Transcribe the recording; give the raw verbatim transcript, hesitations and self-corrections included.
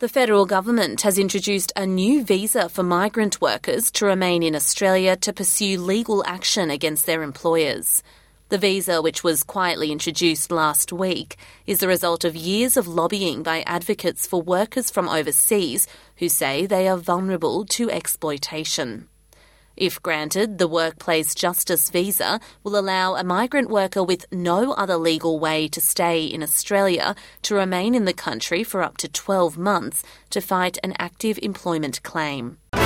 The federal government has introduced a new visa for migrant workers to remain in Australia to pursue legal action against their employers. The visa, which was quietly introduced last week, is the result of years of lobbying by advocates for workers from overseas who say they are vulnerable to exploitation. If granted, the Workplace Justice Visa will allow a migrant worker with no other legal way to stay in Australia to remain in the country for up to twelve months to fight an active employment claim.